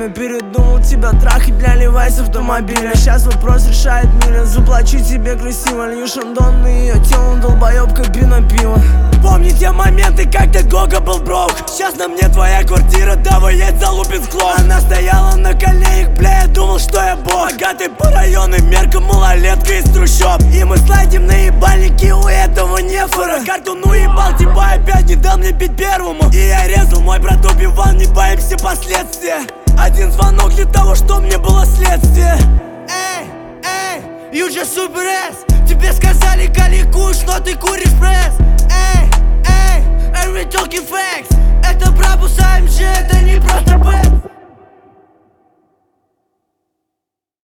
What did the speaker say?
время передумал тебя трахать для Levi's с автомобиля. Сейчас вопрос решает Миля. Заплачу тебе красиво, лью шандон на ее тело, долбоёб кабина пива. Помни те моменты, когда Гога был брок. Сейчас на мне твоя квартира, давай едь залупит склон. Она стояла на коленях, бля, я думал, что я бог. Богатый по районным меркам, малолетка из трущоб. И мы слайдим на ебальники, у этого нефора. Карту ну ебал, типа опять не дал мне бить первому. И я резал, мой брат убивал, не боимся последствия. Один звонок для того, что мне было следствие. Эй, you just super ass. Тебе сказали, каликуешь, но ты куришь про